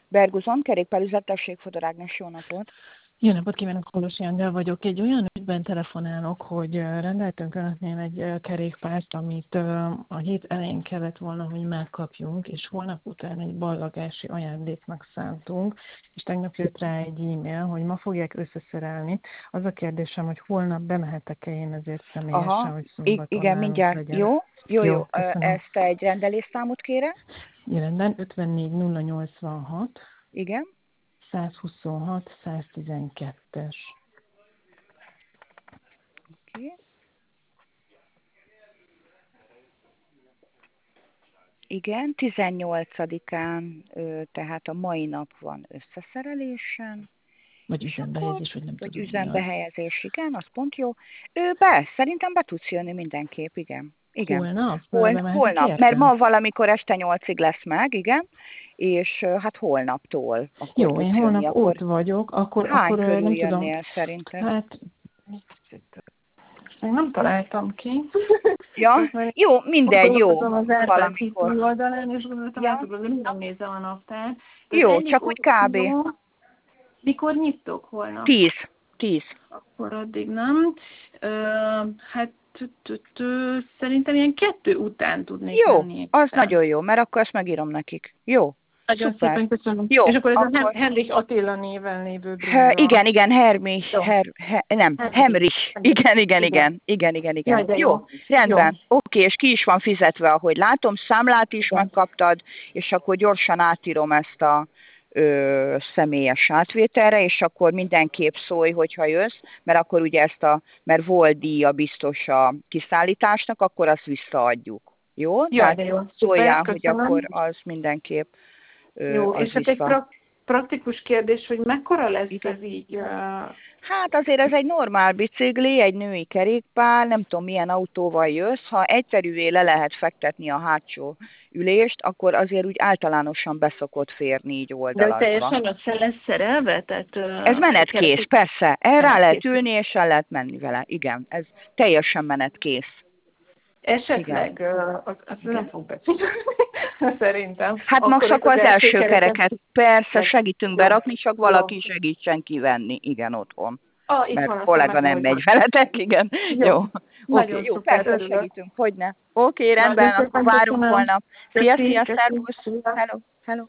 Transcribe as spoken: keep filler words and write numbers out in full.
Berguzon, kerékpárüzlet, tessék, Fodor Ágnes, jó napot! Jó napot kívánok, Kolosi Angel vagyok. Egy olyan ügyben telefonálok, hogy rendeltünk önöknél egy kerékpárt, amit a hét elején kellett volna, hogy megkapjunk, és holnap után egy ballagási ajándéknak szántunk, és tegnap jött rá egy e-mail, hogy ma fogják összeszerelni. Az a kérdésem, hogy holnap bemehetek-e én ezért személyesen, Aha, hogy I- szombaton igen, nálunk mindjárt. legyen. Jó, jó, jó. Jó, köszönöm. Ezt egy rendelésszámot kérem. Jelenden ötvennégy nulla nyolcvanhat Igen. százhuszonhat száztizenkettes. Oké. Okay. Igen, tizennyolcadikán, tehát a mai nap van összeszerelésen. Vagy üzembehelyezés, vagy nem Vagy tudom. üzembehelyezés, igen, az pont jó. Ő be, szerintem be tudsz jönni mindenképp, igen. Igen. Holnap? Hol, holnap, mert ma valamikor este nyolcig lesz meg, igen, és hát holnaptól. Akkor jó, én holnap jönni, ott vagyok, akkor, hány akkor körül nem jönnél tudom. szerinted? Hát, még nem találtam ki. Ja, jó, mindegy, jó. Az Airbnb oldalán, és gondoltam, ja. hogy nem nézem a naptár. Jó, csak úgy kb. Tudom. Mikor nyitok holnap? Tíz. Tíz. Akkor addig nem. Ö, hát szerintem ilyen kettő után tudnék jó, menni. Jó, az nagyon jó, mert akkor ezt megírom nekik. Jó. Nagyon szuper. Szépen köszönöm. Jó, és akkor ez akkor... a Henrich Attila néven lévő He, igen, igen, Hermich, Her, Her, nem, Hemrich. Igen, igen, igen, igen, igen, igen. Jaj, jó. jó, rendben. Jó. Oké, és ki is van fizetve, ahogy látom, számlát is igen. megkaptad, és akkor gyorsan átírom ezt a ö, személyes átvételre, és akkor mindenképp szólj, hogyha jössz, mert akkor ugye ezt a, mert volt díja biztos a kiszállításnak, akkor azt visszaadjuk. Jó? Jaj, Tehát de jó. szóljál, Szuper, hogy akkor az mindenképp ö, jó, az és hát vissza. egy pra- praktikus kérdés, hogy mekkora lesz igen. ez így? Uh... Hát azért ez egy normál bicikli, egy női kerékpár, nem tudom milyen autóval jössz, ha egyszerűvé le lehet fektetni a hátsó ülést, akkor azért úgy általánosan beszokott férni így oldalazva. De teljesen össze lesz szerelve? Tehát, uh, ez menetkész, persze. Erre rá lehet ülni, és el lehet menni vele. Igen, ez teljesen menetkész. Esetleg, az, az nem fog befizetni, szerintem. Hát akkor max akkor az, az első kereket, kereket persze segítünk jó, berakni, csak valaki jó. segítsen kivenni, igen, otthon. Ah, mert a kollega nem megy veletek, igen. Jó, jó. Oké, okay, jó, szuper, persze örülök. Segítünk, hogyne. Oké, okay, rendben, akkor várunk holnap. Szia, szia, szervusz. Hello, hello.